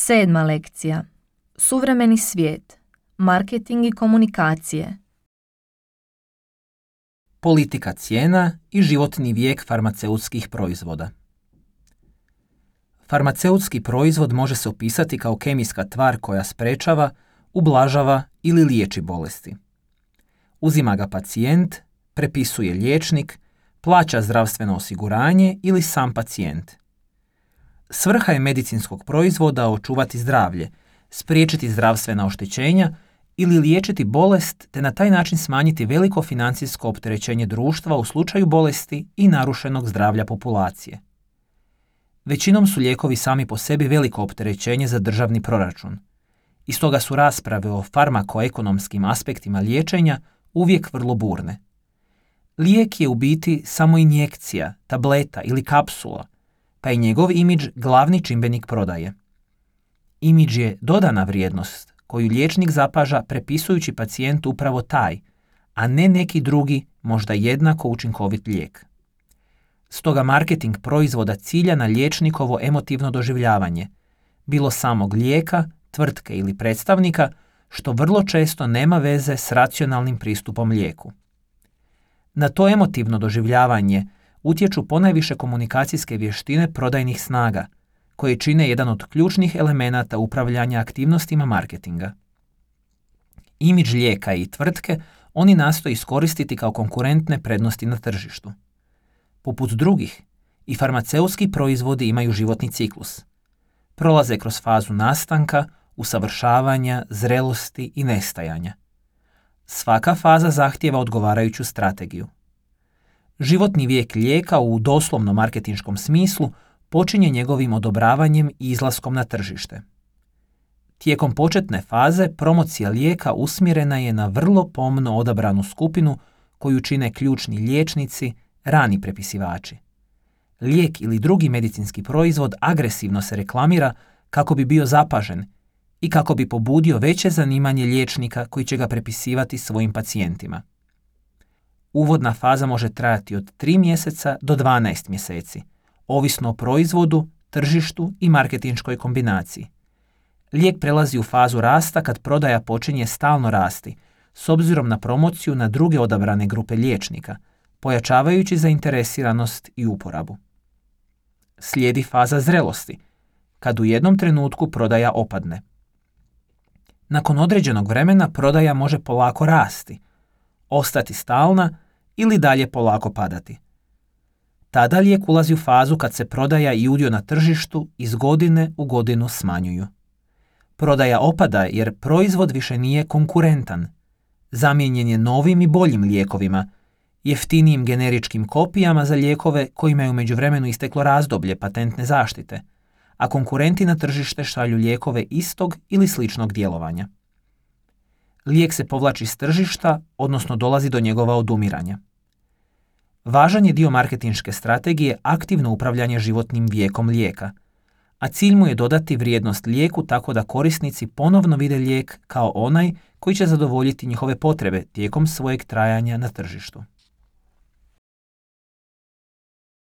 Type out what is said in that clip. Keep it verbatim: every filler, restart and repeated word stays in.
Sedma lekcija. Suvremeni svijet. Marketing i komunikacije. Politika cijena i životni vijek farmaceutskih proizvoda. Farmaceutski proizvod može se opisati kao kemijska tvar koja sprečava, ublažava ili liječi bolesti. Uzima ga pacijent, prepisuje liječnik, plaća zdravstveno osiguranje ili sam pacijent. Svrha je medicinskog proizvoda očuvati zdravlje, spriječiti zdravstvena oštećenja ili liječiti bolest te na taj način smanjiti veliko financijsko opterećenje društva u slučaju bolesti i narušenog zdravlja populacije. Većinom su lijekovi sami po sebi veliko opterećenje za državni proračun. I stoga su rasprave o farmakoekonomskim aspektima liječenja uvijek vrlo burne. Lijek je u biti samo injekcija, tableta ili kapsula, pa je njegov imidž glavni čimbenik prodaje. Imidž je dodana vrijednost koju liječnik zapaža prepisujući pacijentu upravo taj, a ne neki drugi, možda jednako učinkovit lijek. Stoga marketing proizvoda cilja na liječnikovo emotivno doživljavanje, bilo samog lijeka, tvrtke ili predstavnika, što vrlo često nema veze s racionalnim pristupom lijeku. Na to emotivno doživljavanje utječu ponajviše komunikacijske vještine prodajnih snaga, koje čine jedan od ključnih elemenata upravljanja aktivnostima marketinga. Imidž lijeka i tvrtke oni nastoje iskoristiti kao konkurentne prednosti na tržištu. Poput drugih, i farmaceutski proizvodi imaju životni ciklus. Prolaze kroz fazu nastanka, usavršavanja, zrelosti i nestajanja. Svaka faza zahtijeva odgovarajuću strategiju. Životni vijek lijeka u doslovno marketinškom smislu počinje njegovim odobravanjem i izlaskom na tržište. Tijekom početne faze promocija lijeka usmjerena je na vrlo pomno odabranu skupinu koju čine ključni liječnici, rani prepisivači. Lijek ili drugi medicinski proizvod agresivno se reklamira kako bi bio zapažen i kako bi pobudio veće zanimanje liječnika koji će ga prepisivati svojim pacijentima. Uvodna faza može trajati od tri mjeseca do dvanaest mjeseci, ovisno o proizvodu, tržištu i marketinškoj kombinaciji. Lijek prelazi u fazu rasta kad prodaja počinje stalno rasti, s obzirom na promociju na druge odabrane grupe liječnika, pojačavajući zainteresiranost i uporabu. Slijedi faza zrelosti, kad u jednom trenutku prodaja opadne. Nakon određenog vremena prodaja može polako rasti, ostati stalna ili dalje polako padati. Tada lijek ulazi u fazu kad se prodaja i udio na tržištu iz godine u godinu smanjuju. Prodaja opada jer proizvod više nije konkurentan. Zamijenjen je novim i boljim lijekovima, jeftinijim generičkim kopijama za lijekove kojima je u međuvremenu isteklo razdoblje patentne zaštite, a konkurenti na tržište šalju lijekove istog ili sličnog djelovanja. Lijek se povlači s tržišta, odnosno dolazi do njegova odumiranja. Važan je dio marketinške strategije aktivno upravljanje životnim vijekom lijeka, a cilj mu je dodati vrijednost lijeku tako da korisnici ponovno vide lijek kao onaj koji će zadovoljiti njihove potrebe tijekom svojeg trajanja na tržištu.